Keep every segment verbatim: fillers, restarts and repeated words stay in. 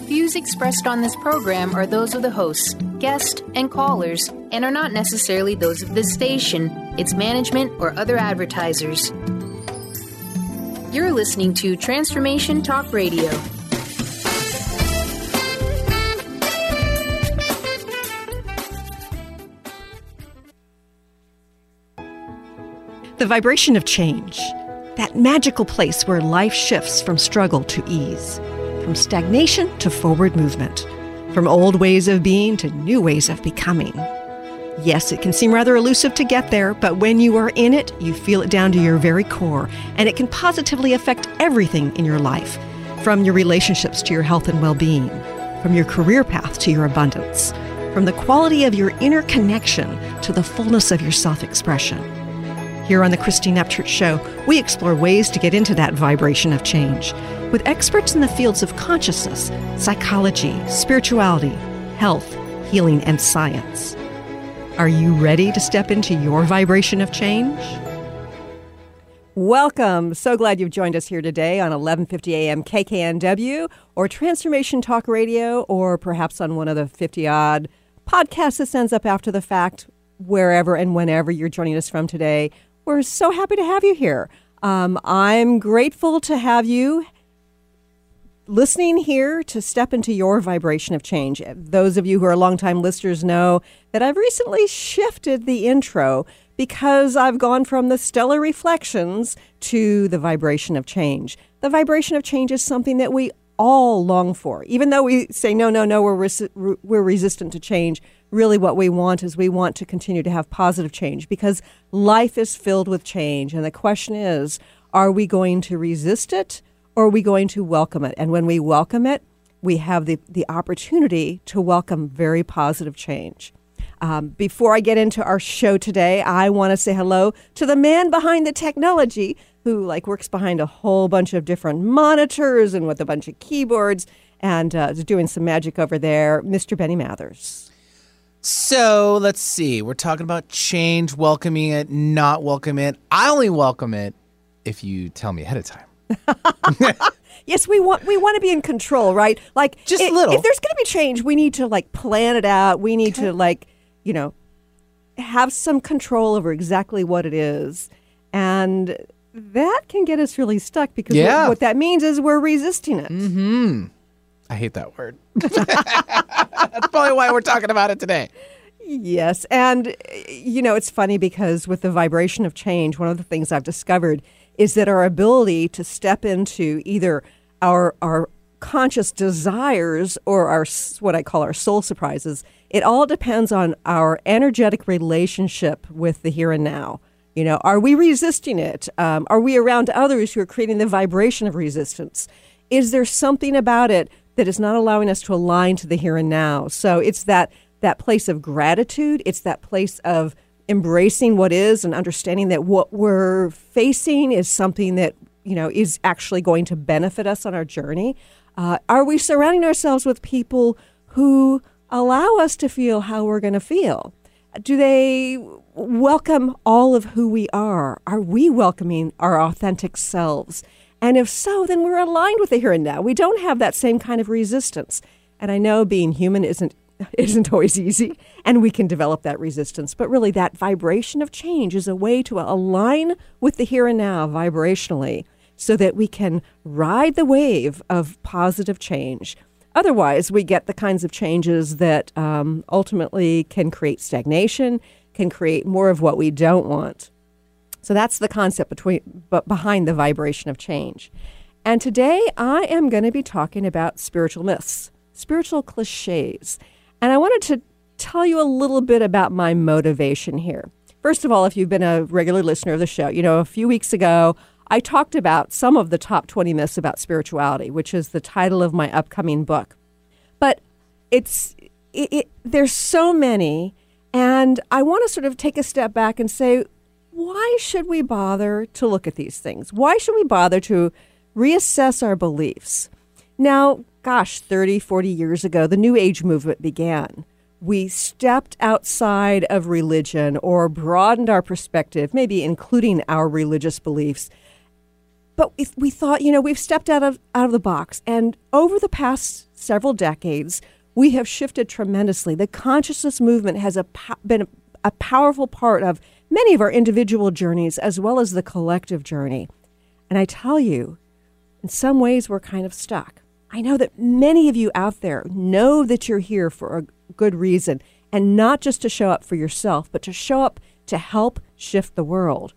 views expressed on this program are those of the hosts, guests, and callers, and are not necessarily those of this station, its management, or other advertisers. You're listening to Transformation Talk Radio. The vibration of change, that magical place where life shifts from struggle to ease, from stagnation to forward movement, from old ways of being to new ways of becoming. Yes, it can seem rather elusive to get there, but when you are in it, you feel it down to your very core, and it can positively affect everything in your life, from your relationships to your health and well-being, from your career path to your abundance, from the quality of your inner connection to the fullness of your self-expression. Here on the Christine Upchurch Show, we explore ways to get into that vibration of change with experts in the fields of consciousness, psychology, spirituality, health, healing, and science. Are you ready to step into your vibration of change? Welcome. So glad you've joined us here today on eleven fifty a.m. K K N W or Transformation Talk Radio, or perhaps on one of the fifty-odd podcasts that sends up after the fact, wherever and whenever you're joining us from today. We're so happy to have you here. Um, I'm grateful to have you listening here to step into your vibration of change. Those of you who are longtime listeners know that I've recently shifted the intro because I've gone from the stellar reflections to the vibration of change. The vibration of change is something that we all long for. Even though we say, no, no, no, we're res- we're resistant to change, really what we want is we want to continue to have positive change because life is filled with change. And the question is, are we going to resist it or are we going to welcome it? And when we welcome it, we have the, the opportunity to welcome very positive change. Um, before I get into our show today, I want to say hello to the man behind the technology who like works behind a whole bunch of different monitors and with a bunch of keyboards and uh, is doing some magic over there, Mister Benny Mathers. So let's see. We're talking about change, welcoming it, not welcome it. I only welcome it if you tell me ahead of time. Yes, we want we want to be in control, right? Like just it, a little. If there's going to be change, we need to like plan it out. We need okay. to like, you know, have some control over exactly what it is. And that can get us really stuck because yeah. what, what that means is we're resisting it. Mm-hmm. I hate that word. That's probably why we're talking about it today. Yes. And, you know, it's funny because with the vibration of change, one of the things I've discovered is that our ability to step into either our our conscious desires or our what I call our soul surprises, it all depends on our energetic relationship with the here and now. You know, are we resisting it? Um, are we around others who are creating the vibration of resistance? Is there something about it that is not allowing us to align to the here and now? So it's that that place of gratitude. It's that place of embracing what is and understanding that what we're facing is something that, you know, is actually going to benefit us on our journey. Uh, are we surrounding ourselves with people who allow us to feel how we're going to feel? Do they welcome all of who we are? Are we welcoming our authentic selves? And if so, then we're aligned with the here and now. We don't have that same kind of resistance. And I know being human isn't isn't always easy, and we can develop that resistance. But really, that vibration of change is a way to align with the here and now vibrationally so that we can ride the wave of positive change. Otherwise, we get the kinds of changes that um, ultimately can create stagnation, can create more of what we don't want. So that's the concept between, but behind the vibration of change. And today, I am going to be talking about spiritual myths, spiritual cliches. And I wanted to tell you a little bit about my motivation here. First of all, if you've been a regular listener of the show, you know, a few weeks ago, I talked about some of the top twenty myths about spirituality, which is the title of my upcoming book. But it's it, it, there's so many, and I want to sort of take a step back and say, why should we bother to look at these things? Why should we bother to reassess our beliefs? Now, gosh, thirty, forty years ago, the New Age movement began. We stepped outside of religion or broadened our perspective, maybe including our religious beliefs. but if we thought, you know, we've stepped out of out of the box, and over the past several decades, we have shifted tremendously. The consciousness movement has a, been a, a powerful part of many of our individual journeys as well as the collective journey. And I tell you, in some ways, we're kind of stuck. I know that many of you out there know that you're here for a good reason, and not just to show up for yourself, but to show up to help shift the world.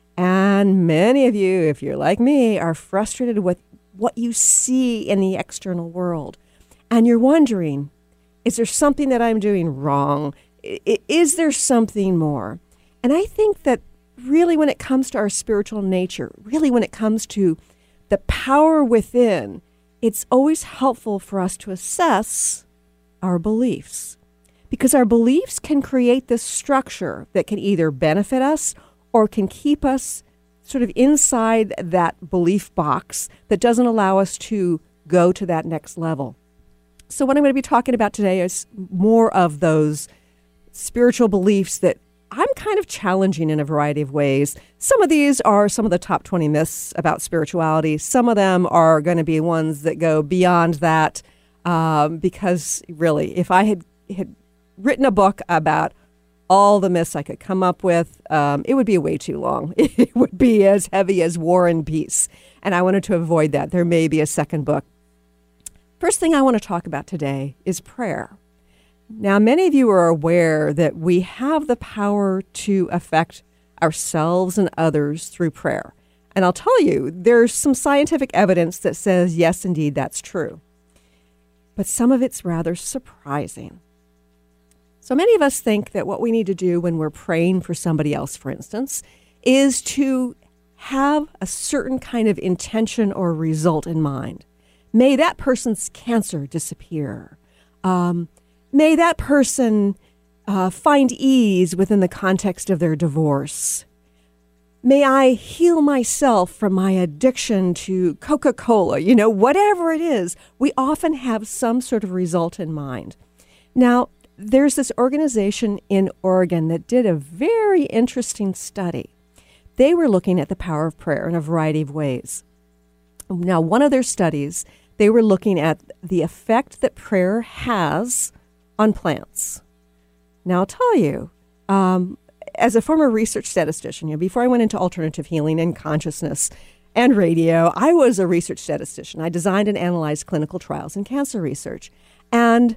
And many of you, if you're like me, are frustrated with what you see in the external world. And you're wondering, is there something that I'm doing wrong? I- is there something more? And I think that really when it comes to our spiritual nature, really when it comes to the power within, it's always helpful for us to assess our beliefs. Because our beliefs can create this structure that can either benefit us or can keep us sort of inside that belief box that doesn't allow us to go to that next level. So what I'm going to be talking about today is more of those spiritual beliefs that I'm kind of challenging in a variety of ways. Some of these are some of the top twenty myths about spirituality. Some of them are going to be ones that go beyond that, um, because really, if I had, had written a book about all the myths I could come up with, um, it would be way too long. It would be as heavy as War and Peace. And I wanted to avoid that. There may be a second book. First thing I want to talk about today is prayer. Now, many of you are aware that we have the power to affect ourselves and others through prayer. And I'll tell you, there's some scientific evidence that says, yes, indeed, that's true. But some of it's rather surprising. So many of us think that what we need to do when we're praying for somebody else, for instance, is to have a certain kind of intention or result in mind. May that person's cancer disappear. Um, may that person uh, find ease within the context of their divorce. May I heal myself from my addiction to Coca-Cola. You know, whatever it is, we often have some sort of result in mind. Now, there's this organization in Oregon that did a very interesting study. They were looking at the power of prayer in a variety of ways. Now, one of their studies, they were looking at the effect that prayer has on plants. Now, I'll tell you, um, as a former research statistician, you know, before I went into alternative healing and consciousness and radio, I was a research statistician. I designed and analyzed clinical trials in cancer research. And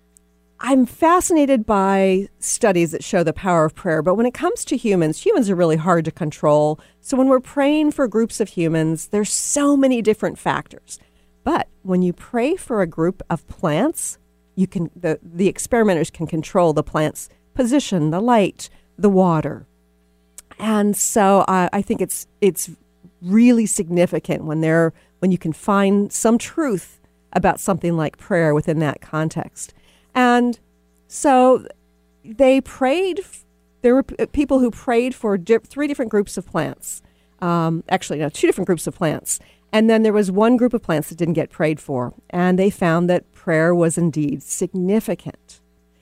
I'm fascinated by studies that show the power of prayer, but when it comes to humans, humans are really hard to control. So when we're praying for groups of humans, there's so many different factors. But when you pray for a group of plants, you can the, the experimenters can control the plant's position, the light, the water. And so I, I think it's it's really significant when they're when you can find some truth about something like prayer within that context. And so they prayed, there were p- people who prayed for di- three different groups of plants. Um, actually, no, two different groups of plants. And then there was one group of plants that didn't get prayed for. And they found that prayer was indeed significant.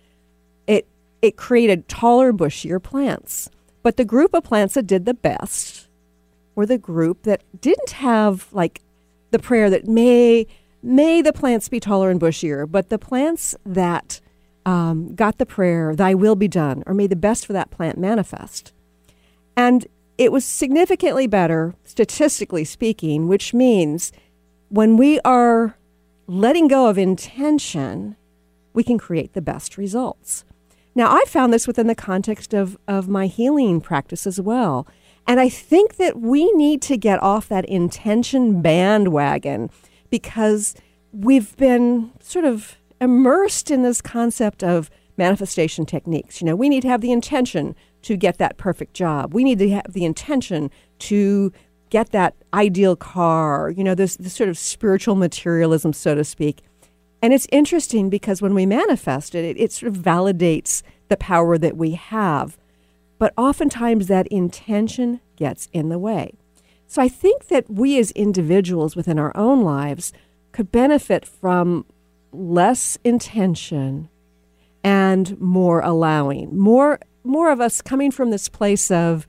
It, it created taller, bushier plants. But the group of plants that did the best were the group that didn't have like the prayer that may... May the plants be taller and bushier, but the plants that um, got the prayer, thy will be done, or may the best for that plant manifest. And it was significantly better, statistically speaking, which means when we are letting go of intention, we can create the best results. Now, I found this within the context of, of my healing practice as well. And I think that we need to get off that intention bandwagon, because we've been sort of immersed in this concept of manifestation techniques. You know, we need to have the intention to get that perfect job. We need to have the intention to get that ideal car, you know, this, this sort of spiritual materialism, so to speak. And it's interesting because when we manifest it, it, it sort of validates the power that we have. But oftentimes that intention gets in the way. So I think that we as individuals within our own lives could benefit from less intention and more allowing, more more of us coming from this place of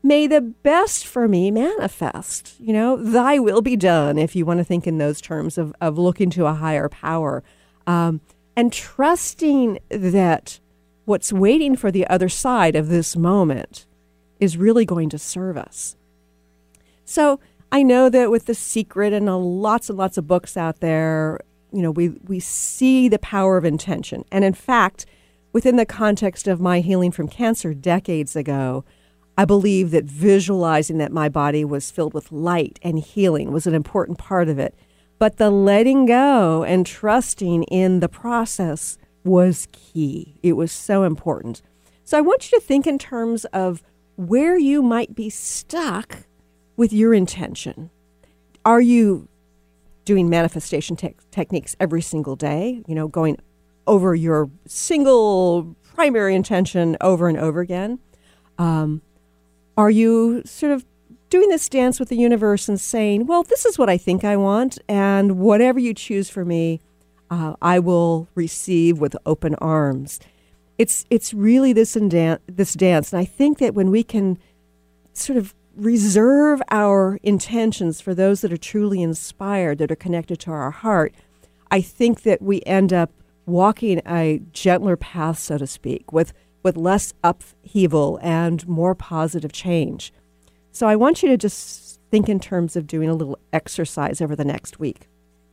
may the best for me manifest. You know, thy will be done, if you want to think in those terms of, of looking to a higher power. Um, and trusting that what's waiting for the other side of this moment is really going to serve us. So I know that with The Secret and uh, lots and lots of books out there, you know, we, we see the power of intention. And in fact, within the context of my healing from cancer decades ago, I believe that visualizing that my body was filled with light and healing was an important part of it. But the letting go and trusting in the process was key. It was so important. So I want you to think in terms of where you might be stuck with your intention. Are you doing manifestation te- techniques every single day, you know, going over your single primary intention over and over again? Um, are you sort of doing this dance with the universe and saying, well, this is what I think I want, and whatever you choose for me, uh, I will receive with open arms. It's it's really this, and dan- this dance, and I think that when we can sort of reserve our intentions for those that are truly inspired, that are connected to our heart, I think that we end up walking a gentler path, so to speak, with, with less upheaval and more positive change. So I want you to just think in terms of doing a little exercise over the next week.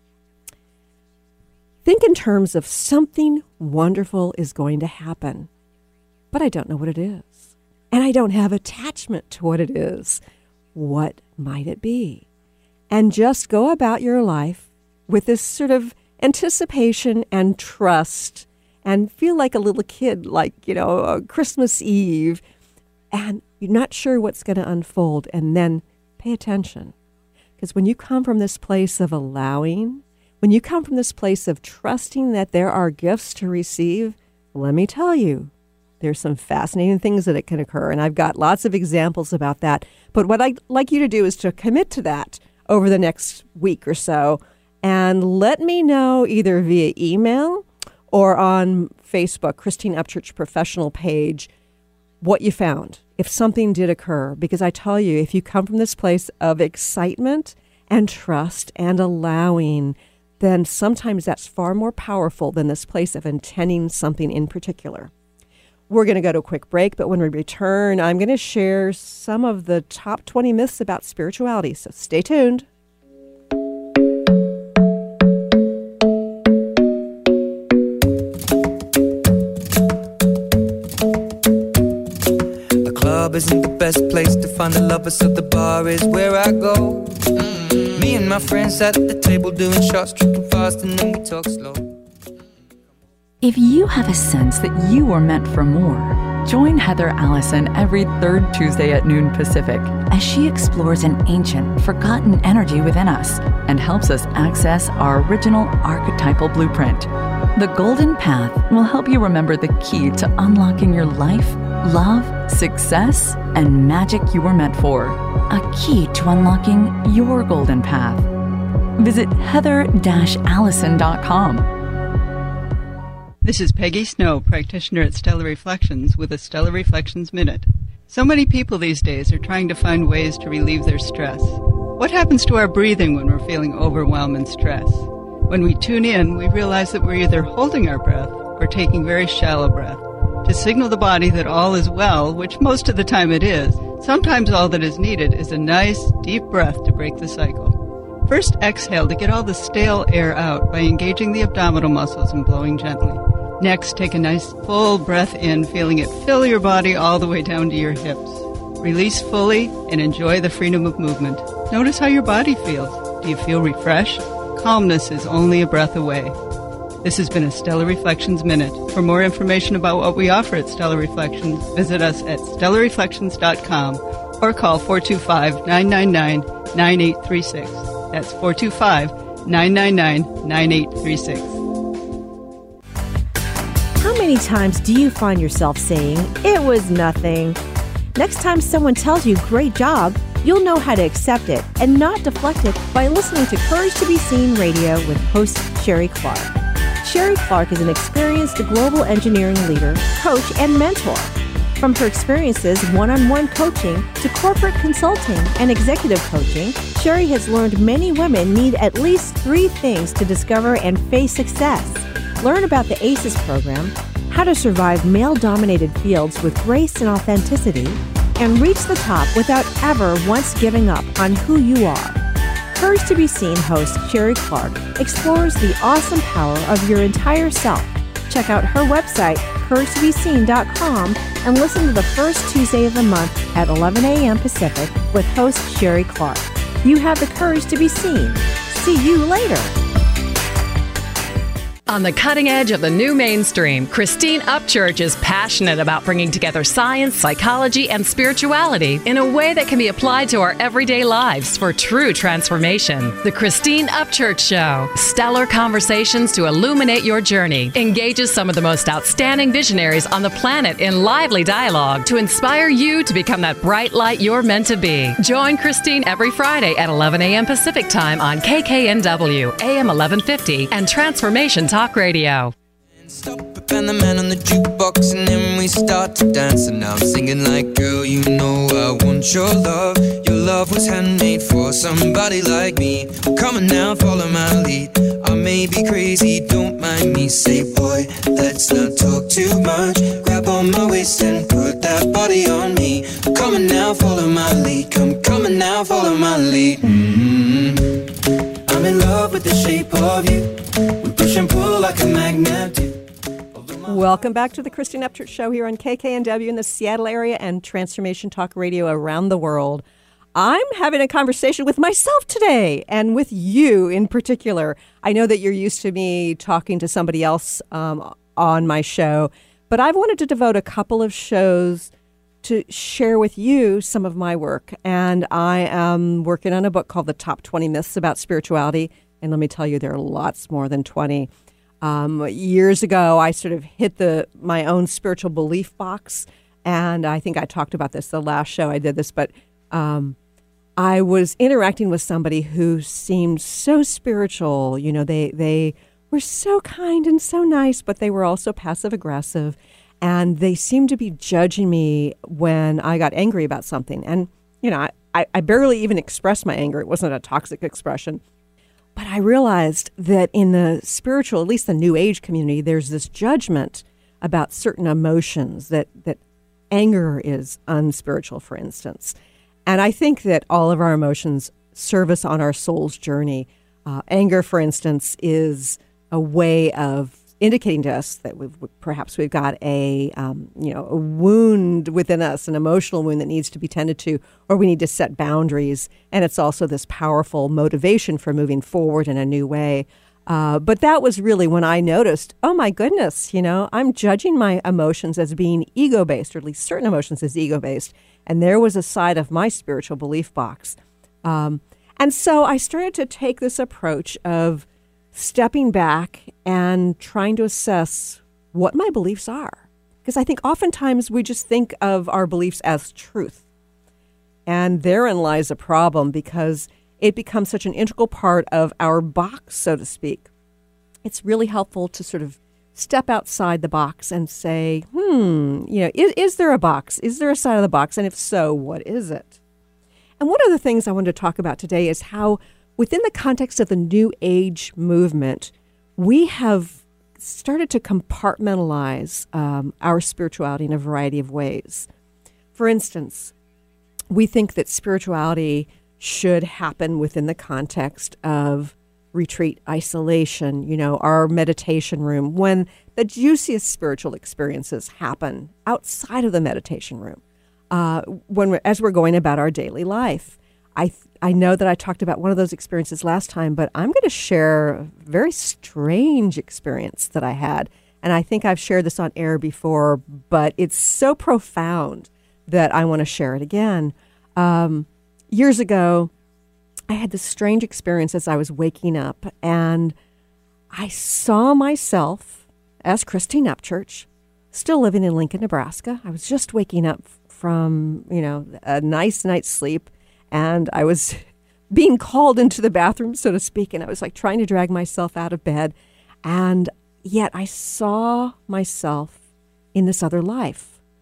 Think in terms of something wonderful is going to happen, but I don't know what it is. And I don't have attachment to what it is. What might it be? And just go about your life with this sort of anticipation and trust, and feel like a little kid, like, you know, uh, Christmas Eve, and you're not sure what's going to unfold. And then pay attention. Because when you come from this place of allowing, when you come from this place of trusting that there are gifts to receive, let me tell you, there's some fascinating things that it can occur. And I've got lots of examples about that. But what I'd like you to do is to commit to that over the next week or so. And let me know either via email or on Facebook, Christine Upchurch Professional page, what you found, if something did occur. Because I tell you, if you come from this place of excitement and trust and allowing, then sometimes that's far more powerful than this place of intending something in particular. We're going to go to a quick break, but when we return, I'm going to share some of the top twenty myths about spirituality. So stay tuned. The club isn't the best place to find the lovers, so the bar is where I go. Mm-hmm. Me and my friends at the table doing shots, tripping fast, and then we talk slow. If you have a sense that you are meant for more, join Heather Allison every third Tuesday at noon Pacific as she explores an ancient, forgotten energy within us and helps us access our original archetypal blueprint. The Golden Path will help you remember the key to unlocking your life, love, success, and magic you were meant for. A key to unlocking your golden path. Visit heather dash allison dot com. This is Peggy Snow, practitioner at Stellar Reflections, with a Stellar Reflections Minute. So many people these days are trying to find ways to relieve their stress. What happens to our breathing when we're feeling overwhelm and stress? When we tune in, we realize that we're either holding our breath or taking very shallow breath to signal the body that all is well, which most of the time it is. Sometimes all that is needed is a nice, deep breath to break the cycle. First, exhale to get all the stale air out by engaging the abdominal muscles and blowing gently. Next, take a nice full breath in, feeling it fill your body all the way down to your hips. Release fully and enjoy the freedom of movement. Notice how your body feels. Do you feel refreshed? Calmness is only a breath away. This has been a Stellar Reflections Minute. For more information about what we offer at Stellar Reflections, visit us at stellar reflections dot com or call four two five, nine nine nine, nine eight three six. That's four two five, nine nine nine, nine eight three six. How many times do you find yourself saying, "It was nothing"? Next time someone tells you, "Great job," you'll know how to accept it and not deflect it by listening to Courage to be Seen Radio with host Sherry Clark. Sherry Clark is an experienced global engineering leader, coach, and mentor. From her experiences one-on-one coaching to corporate consulting and executive coaching, Sherry has learned many women need at least three things to discover and face success. Learn about the ACES program, how to survive male-dominated fields with grace and authenticity, and reach the top without ever once giving up on who you are. Courage to be Seen host Sherry Clark explores the awesome power of your entire self. Check out her website, courage to be seen dot com, and listen to the first Tuesday of the month at eleven a.m. Pacific with host Sherry Clark. You have the courage to be seen. See you later. On the cutting edge of the new mainstream, Christine Upchurch is passionate about bringing together science, psychology, and spirituality in a way that can be applied to our everyday lives for true transformation. The Christine Upchurch Show, stellar conversations to illuminate your journey, engages some of the most outstanding visionaries on the planet in lively dialogue to inspire you to become that bright light you're meant to be. Join Christine every Friday at eleven a.m. Pacific Time on K K N W, A M eleven fifty, and Transformation Talk Radio. Stop it and the man on the jukebox, and then we start to dance. And now I'm singing like, girl, you know I want your love. Your love was handmade for somebody like me. Come on now, follow my lead. I may be crazy, don't mind me. Say, boy, let's not talk too much. Grab on my waist and put that body on me. Come on now, follow my lead. Come, come on now, follow my lead. Mm-hmm. I'm in love with the shape of you. We push and pull like a magnet do. Welcome back to the Christine Upchurch Show here on K K N W in the Seattle area and Transformation Talk Radio around the world. I'm having a conversation with myself today and with you in particular. I know that you're used to me talking to somebody else um, on my show, but I've wanted to devote a couple of shows to share with you some of my work. And I am working on a book called The Top twenty Myths About Spirituality. And let me tell you, there are lots more than twenty. Um, years ago, I sort of hit the my own spiritual belief box. And I think I talked about this the last show I did this, but um, I was interacting with somebody who seemed so spiritual. You know, they, they were so kind and so nice, but they were also passive aggressive. And they seemed to be judging me when I got angry about something. And, you know, I, I barely even expressed my anger. It wasn't a toxic expression. But I realized that in the spiritual, at least the New Age community, there's this judgment about certain emotions, that, that anger is unspiritual, for instance. And I think that all of our emotions serve us on our soul's journey. Uh, anger, for instance, is a way of indicating to us that we've, perhaps we've got a, um, you know, a wound within us, an emotional wound that needs to be tended to, or we need to set boundaries. And it's also this powerful motivation for moving forward in a new way. Uh, but that was really when I noticed, oh my goodness, you know, I'm judging my emotions as being ego-based, or at least certain emotions as ego-based. And there was a side of my spiritual belief box. Um, and so I started to take this approach of stepping back and trying to assess what my beliefs are. Because I think oftentimes we just think of our beliefs as truth. And therein lies a problem, because it becomes such an integral part of our box, so to speak. It's really helpful to sort of step outside the box and say, hmm, you know, is, is there a box? Is there a side of the box? And if so, what is it? And one of the things I wanted to talk about today is how within the context of the New Age movement, we have started to compartmentalize um, our spirituality in a variety of ways. For instance, we think that spirituality should happen within the context of retreat, isolation, you know, our meditation room, when the juiciest spiritual experiences happen outside of the meditation room, uh, when we're, as we're going about our daily life. I th- I know that I talked about one of those experiences last time, but I'm going to share a very strange experience that I had. And I think I've shared this on air before, but it's so profound that I want to share it again. Um, years ago, I had this strange experience as I was waking up, and I saw myself as Christine Upchurch, still living in Lincoln, Nebraska. I was just waking up from, you know, a nice night's sleep. And I was being called into the bathroom, so to speak, and I was like trying to drag myself out of bed. And yet I saw myself in this other life.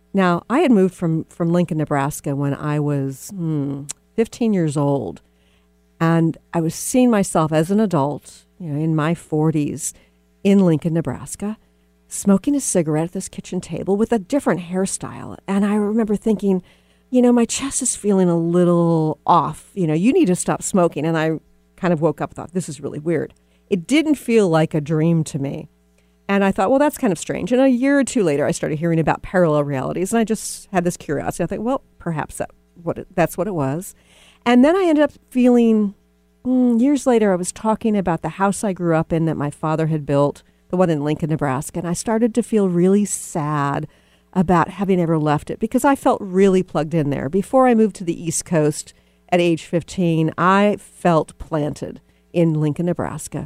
Now, I had moved from, from Lincoln, Nebraska when I was hmm, fifteen years old. And I was seeing myself as an adult, you know, in my forties in Lincoln, Nebraska, smoking a cigarette at this kitchen table with a different hairstyle. And I remember thinking, you know, my chest is feeling a little off. You know, you need to stop smoking. And I kind of woke up and thought, this is really weird. It didn't feel like a dream to me. And I thought, well, that's kind of strange. And a year or two later, I started hearing about parallel realities. And I just had this curiosity. I thought, well, perhaps that what it, that's what it was. And then I ended up feeling, mm, years later, I was talking about the house I grew up in that my father had built, the one in Lincoln, Nebraska. And I started to feel really sad about having ever left it because I felt really plugged in there. Before I moved to the East Coast at age fifteen, I felt planted in Lincoln, Nebraska.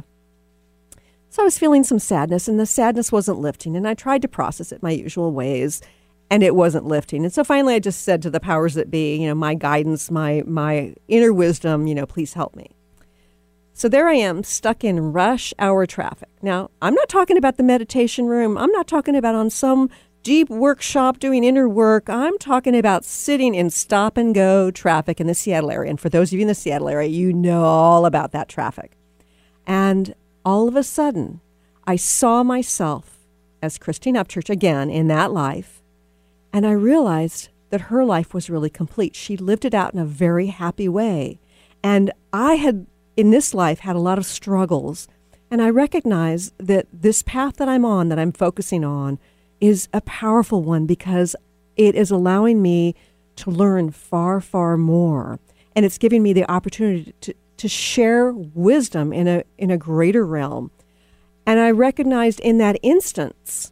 So I was feeling some sadness, and the sadness wasn't lifting, and I tried to process it my usual ways, and it wasn't lifting. And so finally I just said to the powers that be, you know, my guidance, my my inner wisdom, you know, please help me. So there I am, stuck in rush hour traffic. Now, I'm not talking about the meditation room. I'm not talking about on some deep workshop doing inner work. I'm talking about sitting in stop and go traffic in the Seattle area. And for those of you in the Seattle area, you know all about that traffic. And all of a sudden, I saw myself as Christine Upchurch again in that life, and I realized that her life was really complete. She lived it out in a very happy way. And I had, in this life, had a lot of struggles, and I recognized that this path that I'm on, that I'm focusing on, is a powerful one because it is allowing me to learn far, far more, and it's giving me the opportunity to to share wisdom in a in a greater realm. And I recognized in that instance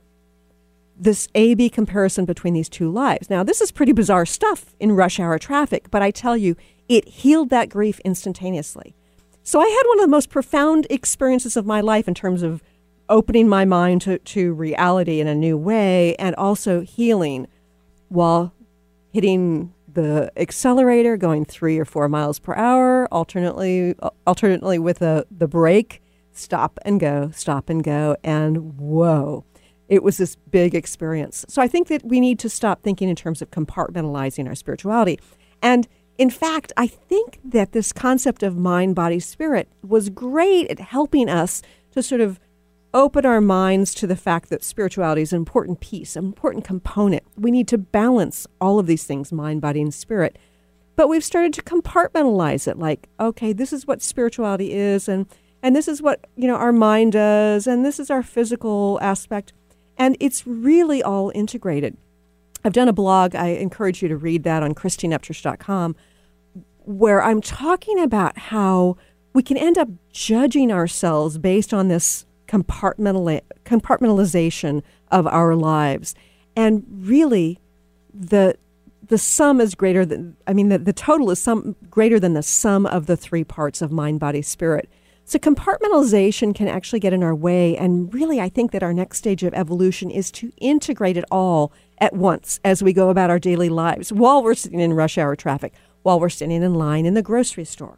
this A B comparison between these two lives. Now, this is pretty bizarre stuff in rush hour traffic, but I tell you, it healed that grief instantaneously. So I had one of the most profound experiences of my life in terms of opening my mind to, to reality in a new way and also healing while hitting the accelerator, going three or four miles per hour, alternately alternately with the, the brake, stop and go, stop and go, and whoa, it was this big experience. So I think that we need to stop thinking in terms of compartmentalizing our spirituality. And in fact, I think that this concept of mind, body, spirit was great at helping us to sort of open our minds to the fact that spirituality is an important piece, an important component. We need to balance all of these things, mind, body, and spirit. But we've started to compartmentalize it like, okay, this is what spirituality is, and, and this is what, you know, our mind does, and this is our physical aspect. And it's really all integrated. I've done a blog, I encourage you to read that on Christine Upchurch dot com, where I'm talking about how we can end up judging ourselves based on this Compartmental, compartmentalization of our lives. And really, the the sum is greater than, I mean, the, the total is some greater than the sum of the three parts of mind, body, spirit. So compartmentalization can actually get in our way. And really, I think that our next stage of evolution is to integrate it all at once as we go about our daily lives while we're sitting in rush hour traffic, while we're standing in line in the grocery store.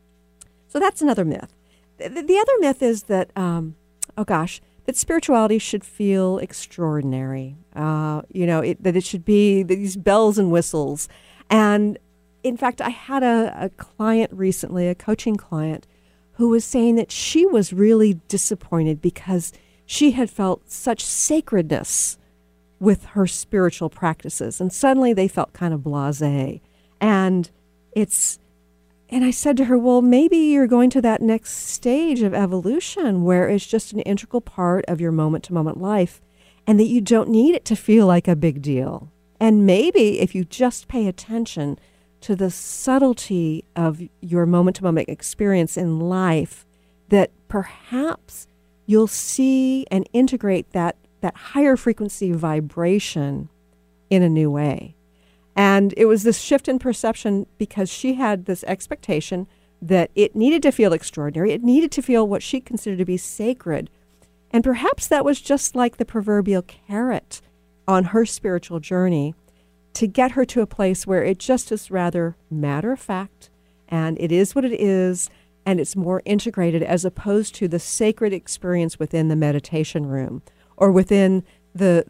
So that's another myth. The, the other myth is that, um, oh gosh, that spirituality should feel extraordinary. Uh, you know, it, that it should be these bells and whistles. And in fact, I had a, a client recently, a coaching client, who was saying that she was really disappointed because she had felt such sacredness with her spiritual practices. And suddenly they felt kind of blasé. And it's And I said to her, well, maybe you're going to that next stage of evolution where it's just an integral part of your moment-to-moment life and that you don't need it to feel like a big deal. And maybe if you just pay attention to the subtlety of your moment-to-moment experience in life, that perhaps you'll see and integrate that, that higher frequency vibration in a new way. And it was this shift in perception because she had this expectation that it needed to feel extraordinary. It needed to feel what she considered to be sacred. And perhaps that was just like the proverbial carrot on her spiritual journey to get her to a place where it just is rather matter of fact, and it is what it is, and it's more integrated as opposed to the sacred experience within the meditation room or within the the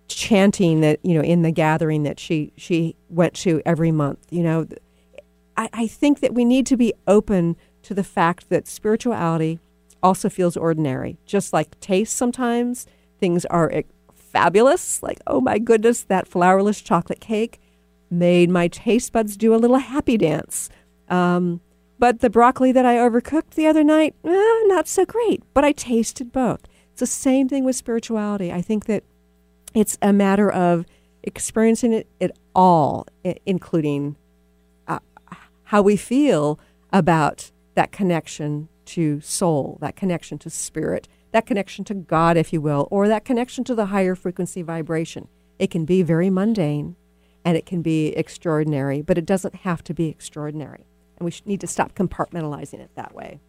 chanting that, you know, in the gathering that she, she went to every month. You know, I, I think that we need to be open to the fact that spirituality also feels ordinary. Just like taste sometimes, things are e- fabulous. Like, oh my goodness, that flourless chocolate cake made my taste buds do a little happy dance. Um, but the broccoli that I overcooked the other night, eh, not so great. But I tasted both. It's the same thing with spirituality. I think that it's a matter of experiencing it, it all, I- including uh, how we feel about that connection to soul, that connection to spirit, that connection to God, if you will, or that connection to the higher frequency vibration. It can be very mundane and it can be extraordinary, but it doesn't have to be extraordinary. And we should need to stop compartmentalizing it that way.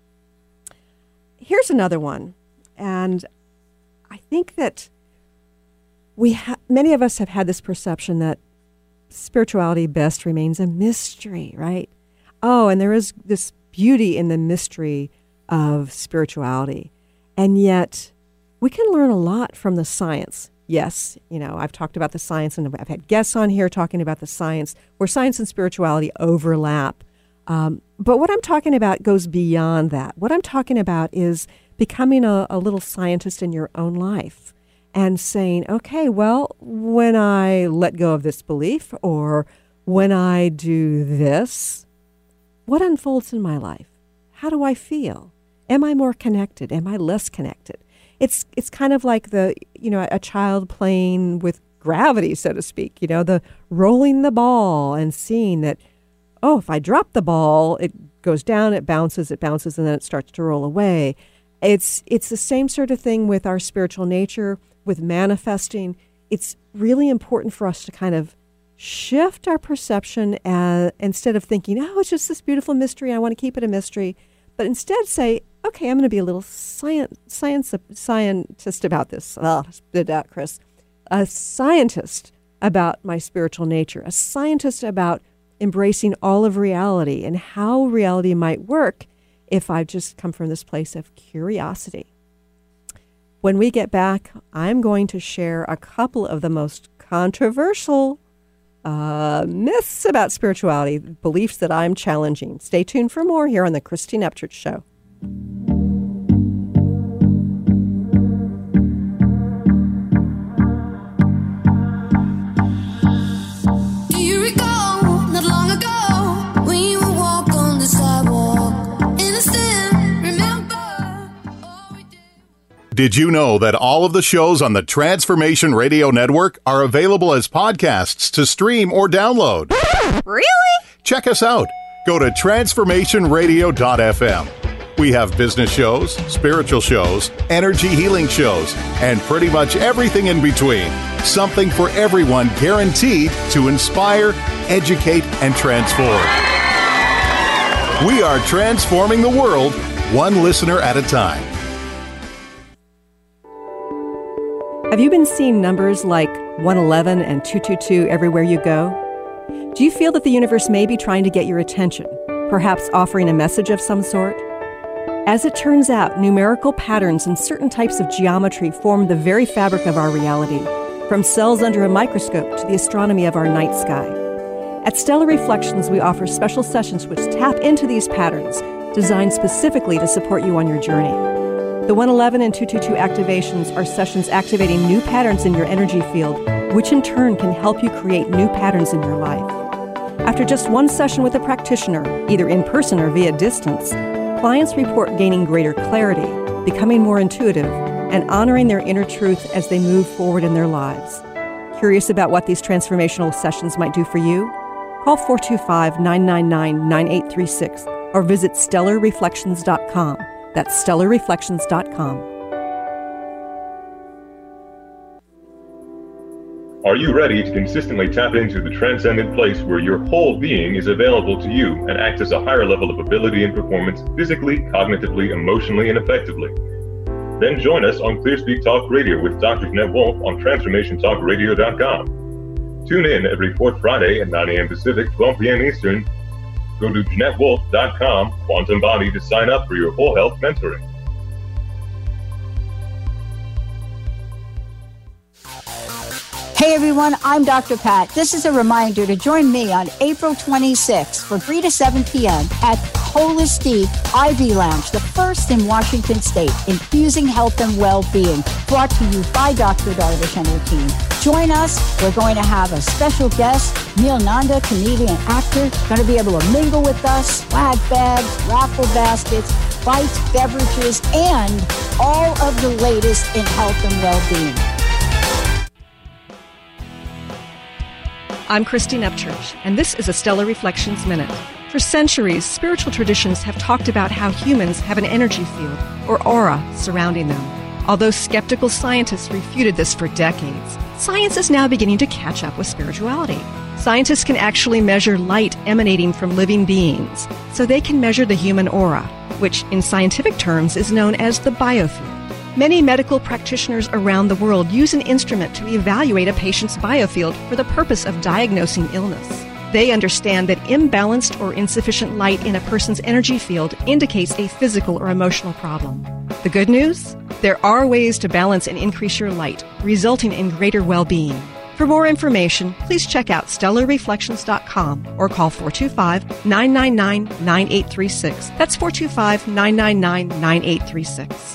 Here's another one. And I think that we ha- many of us have had this perception that spirituality best remains a mystery, right? Oh, and there is this beauty in the mystery of spirituality. And yet we can learn a lot from the science. Yes, you know, I've talked about the science, and I've had guests on here talking about the science, where science and spirituality overlap. Um, but what I'm talking about goes beyond that. What I'm talking about is becoming a, a little scientist in your own life and saying, okay, well, when I let go of this belief, or when I do this, what unfolds in my life? How do I feel? Am I more connected? Am I less connected? It's it's kind of like the, you know, a child playing with gravity, so to speak, you know, the rolling the ball and seeing that, oh, if I drop the ball, it goes down, it bounces, it bounces, and then it starts to roll away. It's it's the same sort of thing with our spiritual nature, with manifesting. It's really important for us to kind of shift our perception uh, instead of thinking, oh, it's just this beautiful mystery, I want to keep it a mystery, but instead say, okay, I'm going to be a little science, science scientist about this. Oh, spit it out, Chris. A scientist about my spiritual nature, a scientist about embracing all of reality and how reality might work if I just come from this place of curiosity. When we get back, I'm going to share a couple of the most controversial uh, myths about spirituality, beliefs that I'm challenging. Stay tuned for more here on the Christine Upchurch Show. Did you know that all of the shows on the Transformation Radio Network are available as podcasts to stream or download? Really? Check us out. Go to transformation radio dot f m. We have business shows, spiritual shows, energy healing shows, and pretty much everything in between. Something for everyone, guaranteed to inspire, educate, and transform. We are transforming the world, one listener at a time. Have you been seeing numbers like one eleven and two two two everywhere you go? Do you feel that the universe may be trying to get your attention, perhaps offering a message of some sort? As it turns out, numerical patterns and certain types of geometry form the very fabric of our reality, from cells under a microscope to the astronomy of our night sky. At Stellar Reflections, we offer special sessions which tap into these patterns, designed specifically to support you on your journey. The one eleven and two two two activations are sessions activating new patterns in your energy field, which in turn can help you create new patterns in your life. After just one session with a practitioner, either in person or via distance, clients report gaining greater clarity, becoming more intuitive, and honoring their inner truth as they move forward in their lives. Curious about what these transformational sessions might do for you? Call four two five, nine nine nine, nine eight three six or visit stellar reflections dot com. That's stellar reflections dot com. Are you ready to consistently tap into the transcendent place where your whole being is available to you and acts as a higher level of ability and performance physically, cognitively, emotionally, and effectively? Then join us on ClearSpeak Talk Radio with Doctor Jeanette Wolf on transformation talk radio dot com. Tune in every fourth Friday at nine a.m. Pacific, twelve p.m. Eastern. Go to jeanette wolf dot com, Quantum Body, to sign up for your whole health mentoring. Hey everyone, I'm Doctor Pat. This is a reminder to join me on April twenty-sixth from three to seven p.m. at Holistic I V Lounge, the first in Washington State, infusing health and well-being, brought to you by Doctor Darvish and her team. Join us. We're going to have a special guest, Neil Nanda, comedian actor, going to be able to mingle with us, swag bags, raffle baskets, bites, beverages, and all of the latest in health and well-being. I'm Christine Upchurch, and this is a Stellar Reflections Minute. For centuries, spiritual traditions have talked about how humans have an energy field, or aura, surrounding them. Although skeptical scientists refuted this for decades, science is now beginning to catch up with spirituality. Scientists can actually measure light emanating from living beings, so they can measure the human aura, which in scientific terms is known as the biofield. Many medical practitioners around the world use an instrument to evaluate a patient's biofield for the purpose of diagnosing illness. They understand that imbalanced or insufficient light in a person's energy field indicates a physical or emotional problem. The good news? There are ways to balance and increase your light, resulting in greater well-being. For more information, please check out stellar reflections dot com or call four two five, nine nine nine, nine eight three six. That's four two five, nine nine nine, nine eight three six.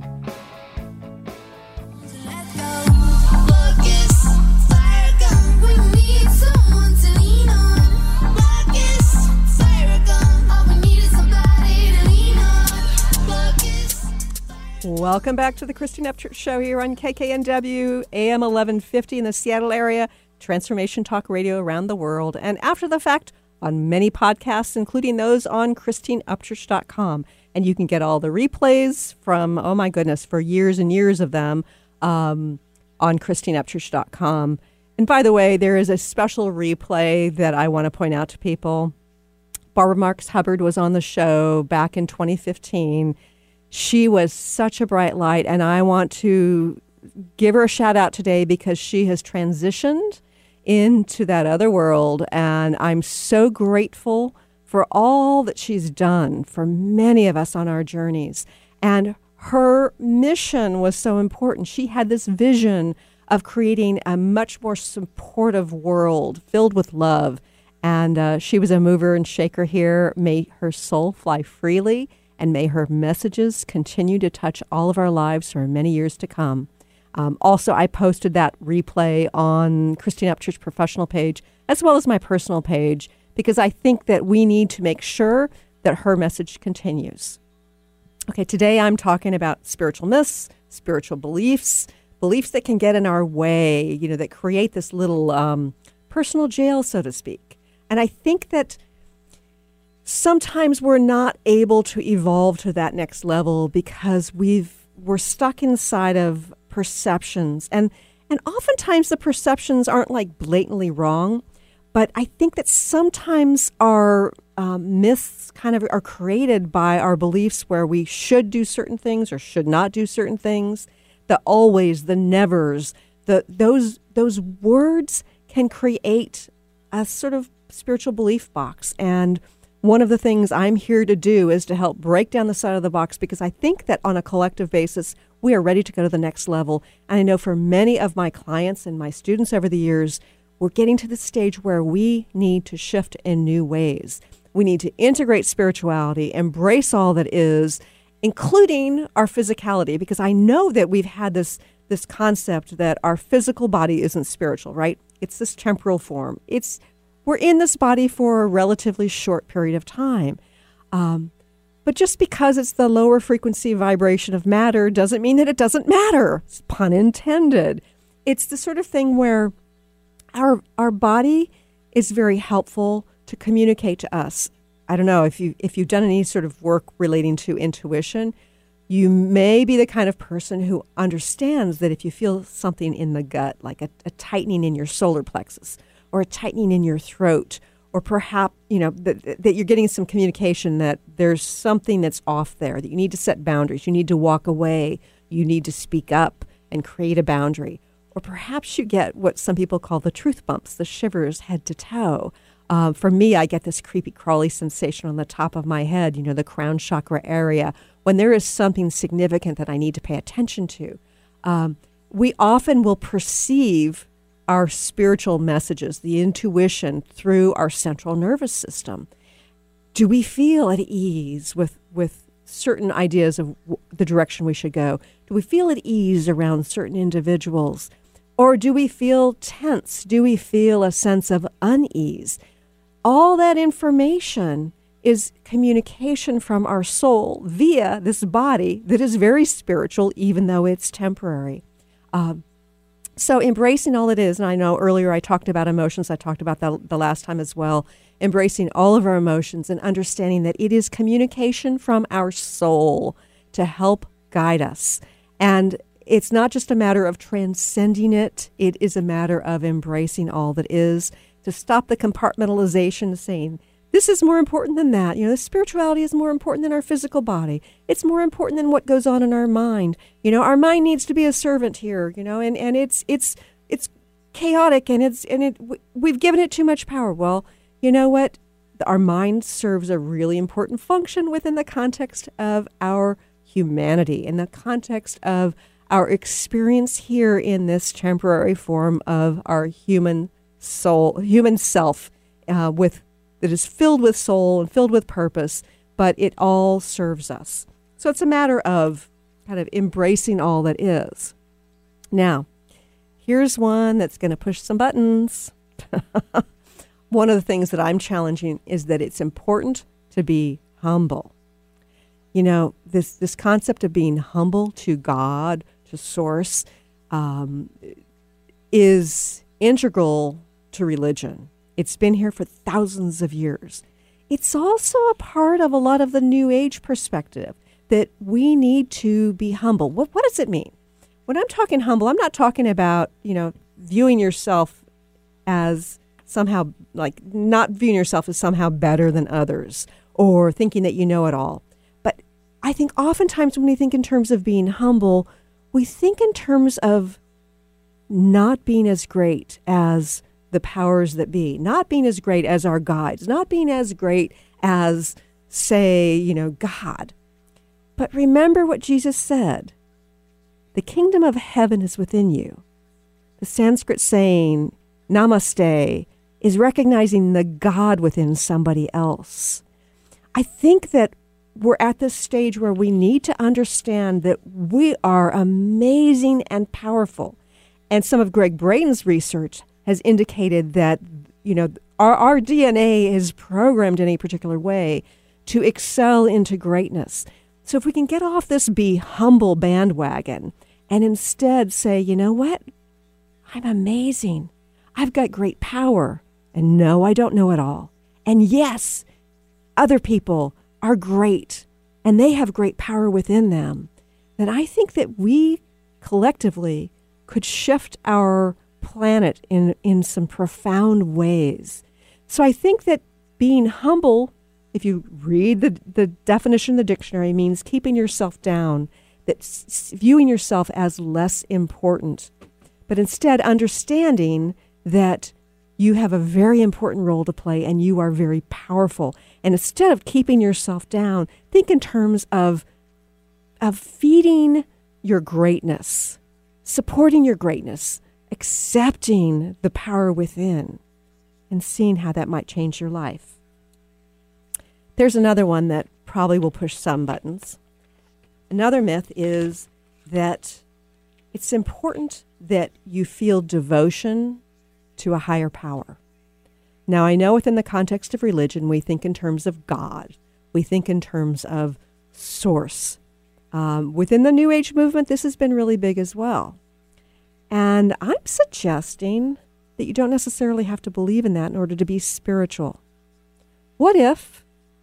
Welcome back to the Christine Upchurch Show here on K K N W, A M eleven fifty in the Seattle area, Transformation Talk Radio around the world, and after the fact on many podcasts, including those on christine upchurch dot com. And you can get all the replays from, oh my goodness, for years and years of them um, on christine upchurch dot com. And by the way, there is a special replay that I want to point out to people. Barbara Marx Hubbard was on the show back in twenty fifteen. She was such a bright light, and I want to give her a shout out today because she has transitioned into that other world, and I'm so grateful for all that she's done for many of us on our journeys. And her mission was so important. She had this vision of creating a much more supportive world filled with love, and uh, she was a mover and shaker here. May her soul fly freely, and may her messages continue to touch all of our lives for many years to come. Um, also, I posted that replay on Christine Upchurch professional page, as well as my personal page, because I think that we need to make sure that her message continues. Okay, today I'm talking about spiritual myths, spiritual beliefs, beliefs that can get in our way, you know, that create this little um, personal jail, so to speak. And I think that sometimes we're not able to evolve to that next level because we've we're stuck inside of perceptions, and and oftentimes the perceptions aren't like blatantly wrong, but I think that sometimes our um, myths kind of are created by our beliefs where we should do certain things or should not do certain things. The always, the nevers, the those those words can create a sort of spiritual belief box. And one of the things I'm here to do is to help break down the side of the box, because I think that on a collective basis, we are ready to go to the next level. And I know for many of my clients and my students over the years, we're getting to the stage where we need to shift in new ways. We need to integrate spirituality, embrace all that is, including our physicality, because I know that we've had this, this concept that our physical body isn't spiritual, right? It's this temporal form. It's We're in this body for a relatively short period of time. Um, but just because it's the lower frequency vibration of matter doesn't mean that it doesn't matter. It's pun intended. It's the sort of thing where our our body is very helpful to communicate to us. I don't know if you if you've done any sort of work relating to intuition, you may be the kind of person who understands that if you feel something in the gut, like a, a tightening in your solar plexus, or a tightening in your throat, or perhaps, you know, that, that you're getting some communication that there's something that's off there, that you need to set boundaries, you need to walk away, you need to speak up and create a boundary. Or perhaps you get what some people call the truth bumps, the shivers head to toe. Um, for me, I get this creepy crawly sensation on the top of my head, you know, the crown chakra area, when there is something significant that I need to pay attention to. Um, we often will perceive our spiritual messages, the intuition through our central nervous system? Do we feel at ease with, with certain ideas of w- the direction we should go? Do we feel at ease around certain individuals? Or do we feel tense? Do we feel a sense of unease? All that information is communication from our soul via this body that is very spiritual, even though it's temporary. Um, so embracing all it is, and I know earlier I talked about emotions, I talked about that the last time as well, embracing all of our emotions and understanding that it is communication from our soul to help guide us. And it's not just a matter of transcending it, it is a matter of embracing all that is, to stop the compartmentalization, saying, this is more important than that. You know, the spirituality is more important than our physical body. It's more important than what goes on in our mind. You know, our mind needs to be a servant here, you know, and, and it's it's it's chaotic and it's and it we've given it too much power. Well, you know what? Our mind serves a really important function within the context of our humanity, in the context of our experience here in this temporary form of our human soul, human self, uh, with that is filled with soul and filled with purpose, but it all serves us. So it's a matter of kind of embracing all that is. Now, here's one that's going to push some buttons. One of the things that I'm challenging is that it's important to be humble. You know, this, this concept of being humble to God, to Source, um, is integral to religion. It's been here for thousands of years. It's also a part of a lot of the New Age perspective that we need to be humble. What, what does it mean? When I'm talking humble, I'm not talking about, you know, viewing yourself as somehow, like not viewing yourself as somehow better than others or thinking that you know it all. But I think oftentimes when we think in terms of being humble, we think in terms of not being as great as the powers that be, not being as great as our guides, not being as great as, say, you know, God. But remember what Jesus said. The kingdom of heaven is within you. The Sanskrit saying, namaste, is recognizing the God within somebody else. I think that we're at this stage where we need to understand that we are amazing and powerful. And some of Greg Braden's research has indicated that, you know, our, our D N A is programmed in a particular way to excel into greatness. So if we can get off this be humble bandwagon and instead say, you know what? I'm amazing. I've got great power. And no, I don't know it all. And yes, other people are great and they have great power within them. Then I think that we collectively could shift our planet in, in some profound ways. So I think that being humble, if you read the, the definition in the dictionary, means keeping yourself down, that s- viewing yourself as less important, but instead understanding that you have a very important role to play and you are very powerful. And instead of keeping yourself down, think in terms of, of feeding your greatness, supporting your greatness, accepting the power within, and seeing how that might change your life. There's another one that probably will push some buttons. Another myth is that it's important that you feel devotion to a higher power. Now, I know within the context of religion, we think in terms of God. We think in terms of Source. Um, within the New Age movement, this has been really big as well. And I'm suggesting that you don't necessarily have to believe in that in order to be spiritual. What if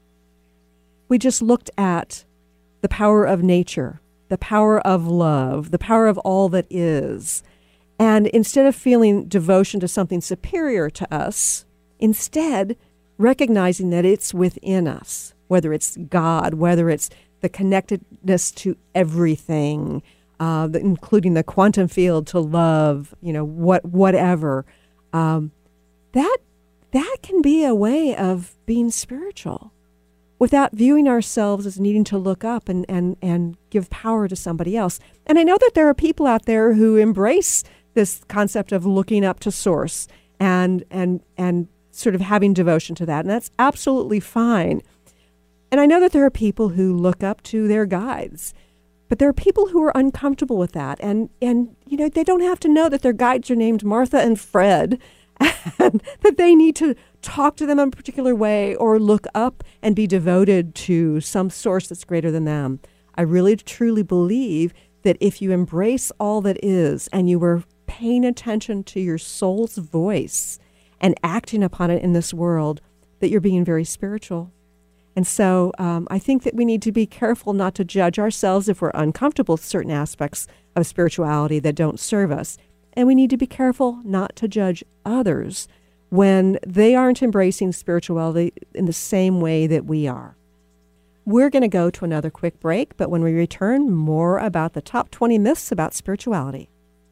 we just looked at the power of nature, the power of love, the power of all that is, and instead of feeling devotion to something superior to us, instead recognizing that it's within us, whether it's God, whether it's the connectedness to everything, Uh, the, including the quantum field to love, you know, what whatever. Um, that that can be a way of being spiritual without viewing ourselves as needing to look up and, and, and give power to somebody else. And I know that there are people out there who embrace this concept of looking up to Source and and and sort of having devotion to that. And that's absolutely fine. And I know that there are people who look up to their guides, but there are people who are uncomfortable with that. And, and you know, they don't have to know that their guides are named Martha and Fred, and that they need to talk to them in a particular way or look up and be devoted to some source that's greater than them. I really truly believe that if you embrace all that is and you were paying attention to your soul's voice and acting upon it in this world, that you're being very spiritual. And so um, I think that we need to be careful not to judge ourselves if we're uncomfortable with certain aspects of spirituality that don't serve us. And we need to be careful not to judge others when they aren't embracing spirituality in the same way that we are. We're going to go to another quick break, but when we return, more about the top twenty myths about spirituality.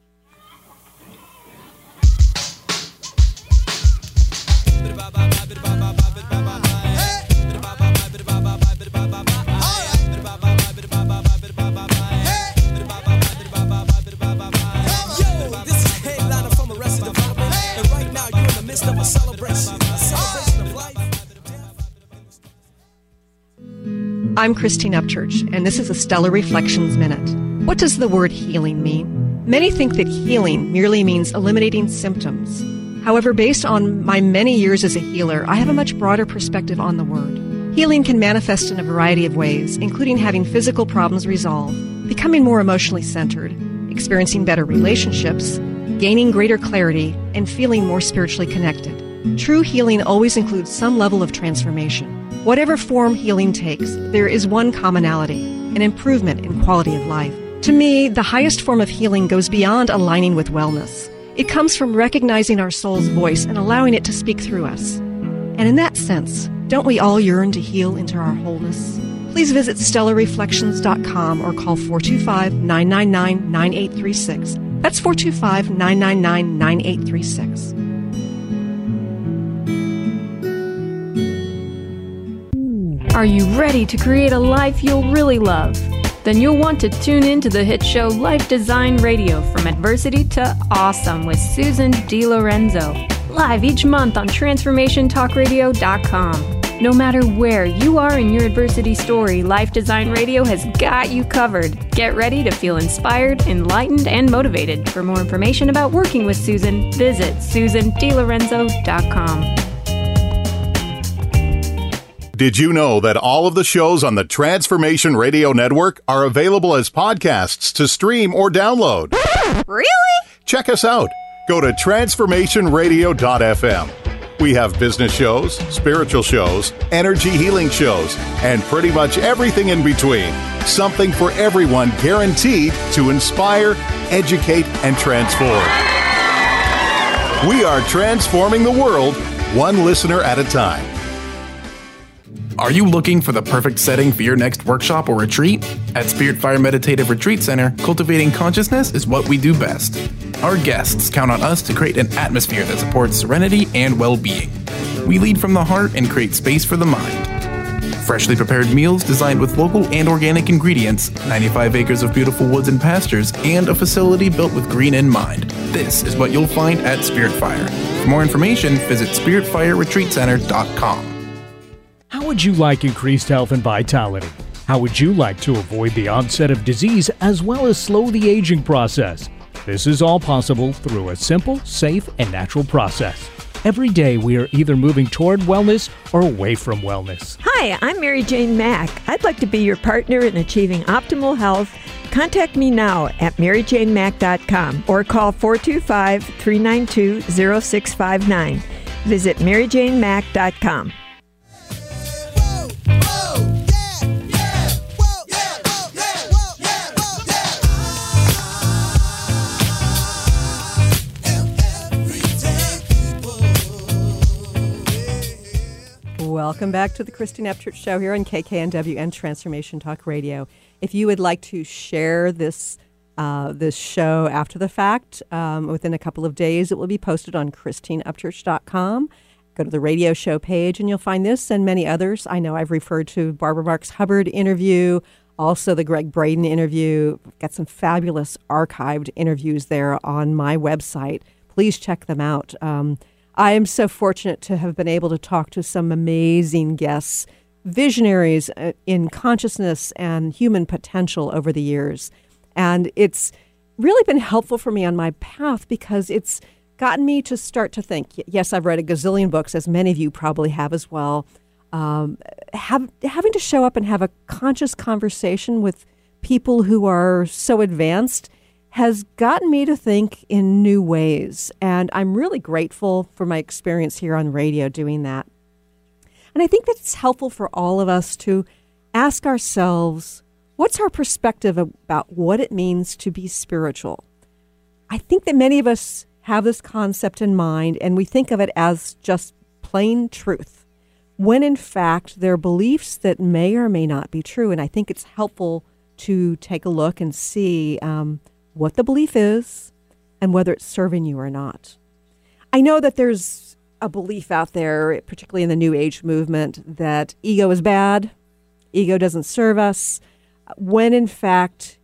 I'm Christine Upchurch, and this is a Stellar Reflections Minute. What does the word healing mean? Many think that healing merely means eliminating symptoms. However, based on my many years as a healer, I have a much broader perspective on the word. Healing can manifest in a variety of ways, including having physical problems resolved, becoming more emotionally centered, experiencing better relationships, gaining greater clarity, and feeling more spiritually connected. True healing always includes some level of transformation. Whatever form healing takes, there is one commonality, an improvement in quality of life. To me, the highest form of healing goes beyond aligning with wellness. It comes from recognizing our soul's voice and allowing it to speak through us. And in that sense, don't we all yearn to heal into our wholeness? Please visit stellar reflections dot com or call four two five, nine nine nine, nine eight three six. That's four two five, nine nine nine, nine eight three six. Are you ready to create a life you'll really love? Then you'll want to tune in to the hit show Life Design Radio, From Adversity to Awesome with Susan DiLorenzo, live each month on transformation talk radio dot com. No matter where you are in your adversity story, Life Design Radio has got you covered. Get ready to feel inspired, enlightened, and motivated. For more information about working with Susan, visit susan di lorenzo dot com. Did you know that all of the shows on the Transformation Radio Network are available as podcasts to stream or download? Really? Check us out. Go to transformation radio dot f m. We have business shows, spiritual shows, energy healing shows, and pretty much everything in between. Something for everyone, guaranteed to inspire, educate, and transform. We are transforming the world, one listener at a time. Are you looking for the perfect setting for your next workshop or retreat? At Spirit Fire Meditative Retreat Center, cultivating consciousness is what we do best. Our guests count on us to create an atmosphere that supports serenity and well-being. We lead from the heart and create space for the mind. Freshly prepared meals designed with local and organic ingredients, ninety-five acres of beautiful woods and pastures, and a facility built with green in mind. This is what you'll find at Spirit Fire. For more information, visit spirit fire retreat center dot com. How would you like increased health and vitality? How would you like to avoid the onset of disease as well as slow the aging process? This is all possible through a simple, safe, and natural process. Every day we are either moving toward wellness or away from wellness. Hi, I'm Mary Jane Mack. I'd like to be your partner in achieving optimal health. Contact me now at mary jane mack dot com or call four two five, three nine two, zero six five nine. Visit mary jane mack dot com. Welcome back to the Christine Upchurch Show here on K K N W and Transformation Talk Radio. If you would like to share this uh, this show after the fact, um, within a couple of days, it will be posted on christine upchurch dot com. Go to the radio show page and you'll find this and many others. I know I've referred to Barbara Marx Hubbard interview Also, the Greg Braden interview. I've got some fabulous archived interviews there on my website. Please check them out. Um, I am so fortunate to have been able to talk to some amazing guests, visionaries in consciousness and human potential over the years. And it's really been helpful for me on my path because it's gotten me to start to think. Yes, I've read a gazillion books, as many of you probably have as well. Um, have, having to show up and have a conscious conversation with people who are so advanced has gotten me to think in new ways. And I'm really grateful for my experience here on radio doing that. And I think that it's helpful for all of us to ask ourselves, what's our perspective about what it means to be spiritual? I think that many of us have this concept in mind, and we think of it as just plain truth, when in fact there are beliefs that may or may not be true. And I think it's helpful to take a look and see um, what the belief is and whether it's serving you or not. I know that there's a belief out there, particularly in the New Age movement, that ego is bad, ego doesn't serve us, when in fact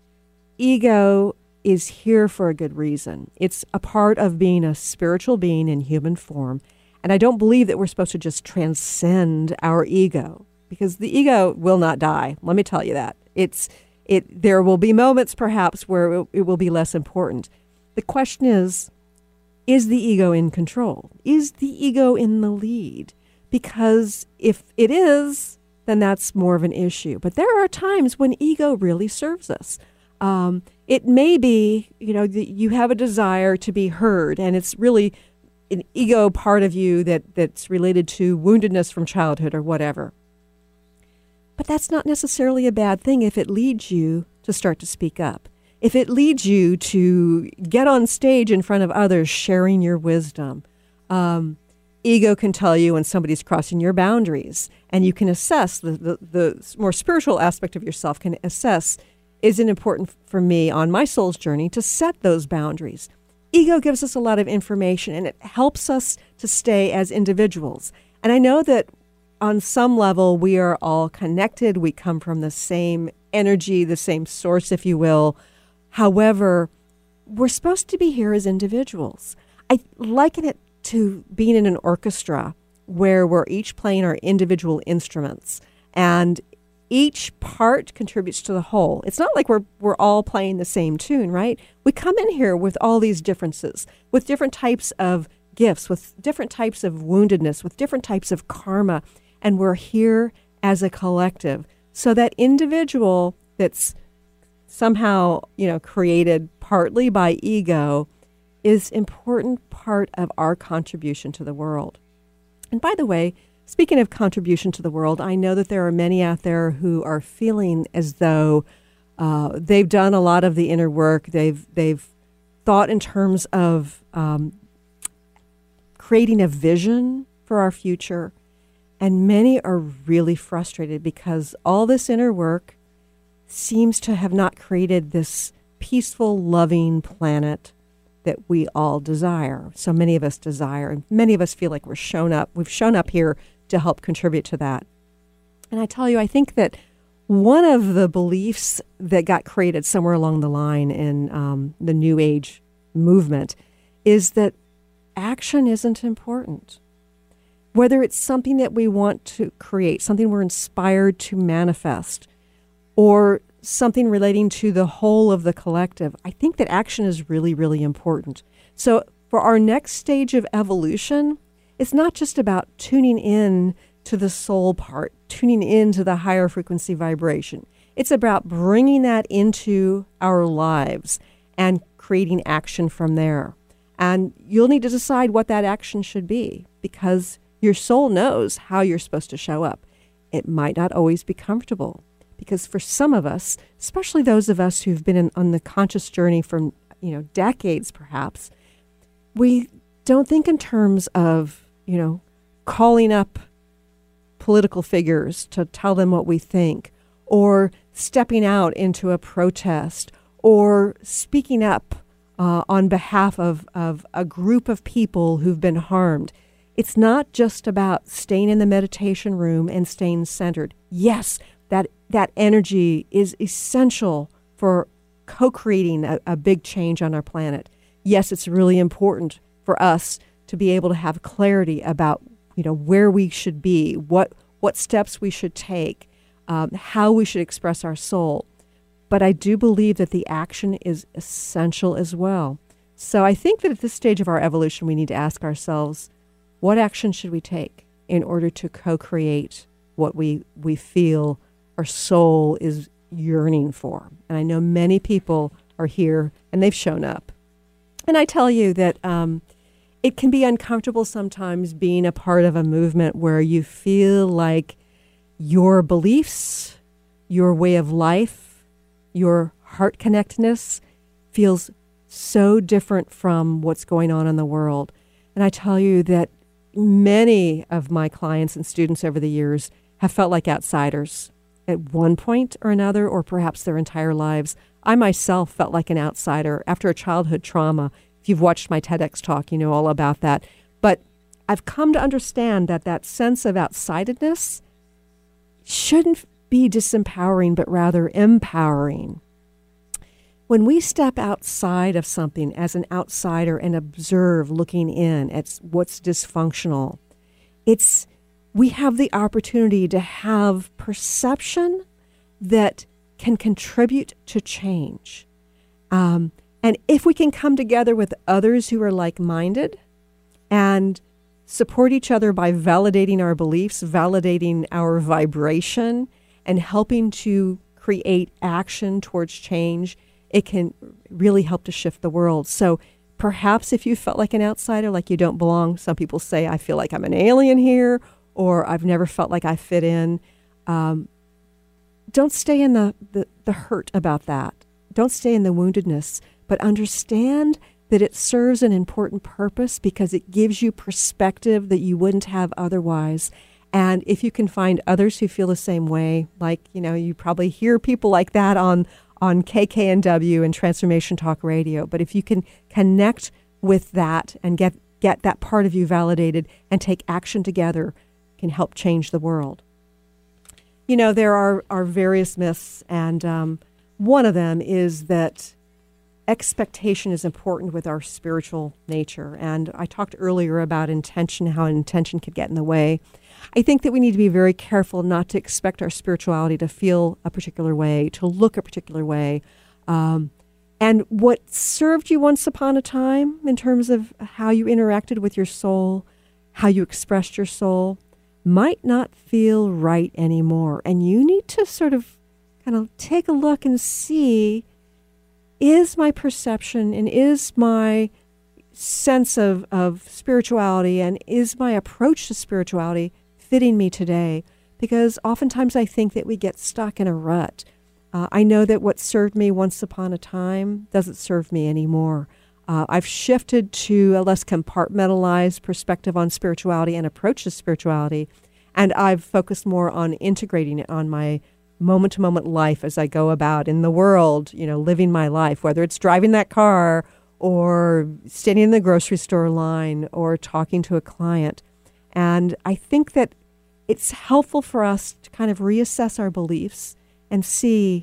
ego is here for a good reason. It's a part of being a spiritual being in human form. And I don't believe that we're supposed to just transcend our ego, because the ego will not die. Let me tell you that. It's it. There will be moments perhaps where it, it will be less important. The question is, is the ego in control? Is the ego in the lead? Because if it is, then that's more of an issue. But there are times when ego really serves us. Um, it may be, you know, the, you have a desire to be heard, and it's really an ego part of you that, that's related to woundedness from childhood or whatever. But that's not necessarily a bad thing if it leads you to start to speak up. If it leads you to get on stage in front of others sharing your wisdom. Um, ego can tell you when somebody's crossing your boundaries, and you can assess, the, the, the more spiritual aspect of yourself can assess, is it important for me on my soul's journey to set those boundaries? Ego gives us a lot of information, and it helps us to stay as individuals. And I know that on some level, we are all connected. We come from the same energy, the same source, if you will. However, we're supposed to be here as individuals. I liken it to being in an orchestra where we're each playing our individual instruments, and each part contributes to the whole. It's not like we're we're all playing the same tune, right? We come in here with all these differences, with different types of gifts, with different types of woundedness, with different types of karma, and we're here as a collective. So that individual that's somehow, you know, created partly by ego is important part of our contribution to the world. And by the way, speaking of contribution to the world, I know that there are many out there who are feeling as though uh, they've done a lot of the inner work. They've they've thought in terms of um, creating a vision for our future, and many are really frustrated because all this inner work seems to have not created this peaceful, loving planet that we all desire. So many of us desire, and many of us feel like we're shown up. We've shown up here to help contribute to that. And I tell you, I think that one of the beliefs that got created somewhere along the line in um, the New Age movement is that action isn't important. Whether it's something that we want to create, something we're inspired to manifest, or something relating to the whole of the collective, I think that action is really, really important. So for our next stage of evolution, it's not just about tuning in to the soul part, tuning into the higher frequency vibration. It's about bringing that into our lives and creating action from there. And you'll need to decide what that action should be, because your soul knows how you're supposed to show up. It might not always be comfortable, because for some of us, especially those of us who've been in, on the conscious journey for, you know, decades perhaps, we don't think in terms of, you know, calling up political figures to tell them what we think, or stepping out into a protest, or speaking up uh, on behalf of, of a group of people who've been harmed. It's not just about staying in the meditation room and staying centered. Yes, that that energy is essential for co-creating a, a big change on our planet. Yes, it's really important for us to be able to have clarity about, you know, where we should be, what what steps we should take, um, how we should express our soul. But I do believe that the action is essential as well. So I think that at this stage of our evolution, we need to ask ourselves, what action should we take in order to co-create what we, we feel our soul is yearning for? And I know many people are here and they've shown up. And I tell you that um, it can be uncomfortable sometimes being a part of a movement where you feel like your beliefs, your way of life, your heart connectedness feels so different from what's going on in the world. And I tell you that many of my clients and students over the years have felt like outsiders at one point or another, or perhaps their entire lives. I myself felt like an outsider after a childhood trauma. If you've watched my TEDx talk, you know all about that. But I've come to understand that that sense of outsidedness shouldn't be disempowering, but rather empowering. When we step outside of something as an outsider and observe looking in at what's dysfunctional, it's we have the opportunity to have perception that can contribute to change. Um, and if we can come together with others who are like-minded and support each other by validating our beliefs, validating our vibration, and helping to create action towards change, it can really help to shift the world. So perhaps if you felt like an outsider, like you don't belong, some people say, I feel like I'm an alien here, or I've never felt like I fit in. Um, don't stay in the, the, the hurt about that. Don't stay in the woundedness, but understand that it serves an important purpose because it gives you perspective that you wouldn't have otherwise. And if you can find others who feel the same way, like, you know, you probably hear people like that on, on K K N W and Transformation Talk Radio. But if you can connect with that and get, get that part of you validated and take action together, can help change the world. You know, there are, are various myths, and um, one of them is that expectation is important with our spiritual nature. And I talked earlier about intention, how intention could get in the way. I think that we need to be very careful not to expect our spirituality to feel a particular way, to look a particular way. Um, and what served you once upon a time in terms of how you interacted with your soul, how you expressed your soul, might not feel right anymore. And you need to sort of kind of take a look and see, is my perception and is my sense of, of spirituality and is my approach to spirituality fitting me today? Because oftentimes I think that we get stuck in a rut. Uh, I know that what served me once upon a time doesn't serve me anymore. Uh, I've shifted to a less compartmentalized perspective on spirituality and approach to spirituality, and I've focused more on integrating it on my moment-to-moment life as I go about in the world, you know, living my life, whether it's driving that car or standing in the grocery store line or talking to a client. And I think that it's helpful for us to kind of reassess our beliefs and see,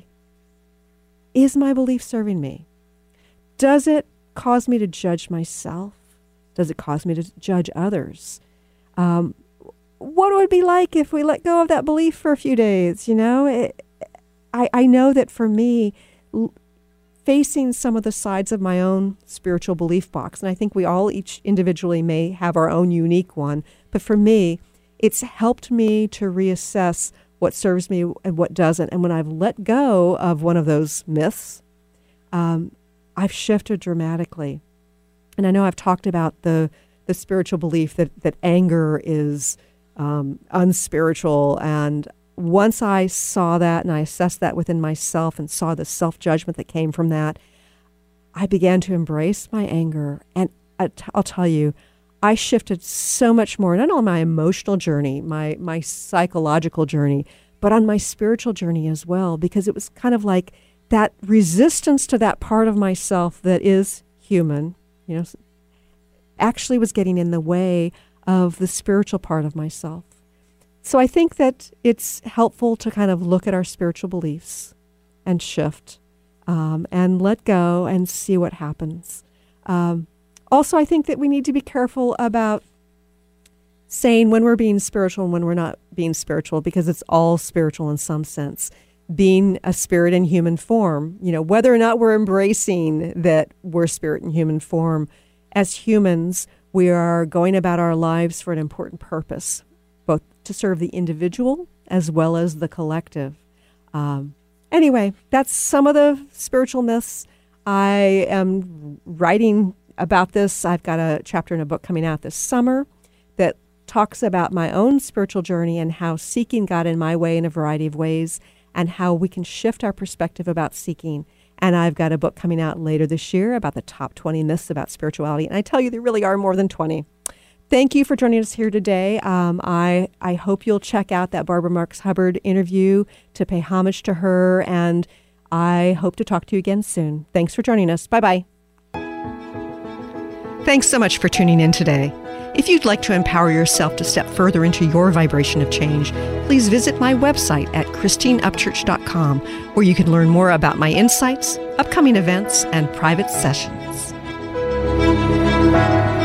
is my belief serving me? Does it cause me to judge myself? Does it cause me to judge others? Um, what would it be like if we let go of that belief for a few days? You know, it, I, I know that for me, l- facing some of the sides of my own spiritual belief box, and I think we all each individually may have our own unique one, but for me, it's helped me to reassess what serves me and what doesn't. And when I've let go of one of those myths, um, I've shifted dramatically. And I know I've talked about the the spiritual belief that, that anger is um, unspiritual. And once I saw that and I assessed that within myself and saw the self-judgment that came from that, I began to embrace my anger. And I t- I'll tell you, I shifted so much more, not only my emotional journey, my, my psychological journey, but on my spiritual journey as well, because it was kind of like that resistance to that part of myself that is human, you know, actually was getting in the way of the spiritual part of myself. So I think that it's helpful to kind of look at our spiritual beliefs and shift um, and let go and see what happens. Um, also, I think that we need to be careful about saying when we're being spiritual and when we're not being spiritual, because it's all spiritual in some sense. Being a spirit in human form, you know, whether or not we're embracing that we're spirit in human form, as humans, we are going about our lives for an important purpose, both to serve the individual as well as the collective. Um, anyway, that's some of the spiritual myths. I am writing about this. I've got a chapter in a book coming out this summer that talks about my own spiritual journey and how seeking got in my way in a variety of ways and how we can shift our perspective about seeking. And I've got a book coming out later this year about the top twenty myths about spirituality. And I tell you, there really are more than twenty. Thank you for joining us here today. Um, I, I hope you'll check out that Barbara Marx Hubbard interview to pay homage to her. And I hope to talk to you again soon. Thanks for joining us. Bye-bye. Thanks so much for tuning in today. If you'd like to empower yourself to step further into your vibration of change, please visit my website at christine upchurch dot com, where you can learn more about my insights, upcoming events, and private sessions.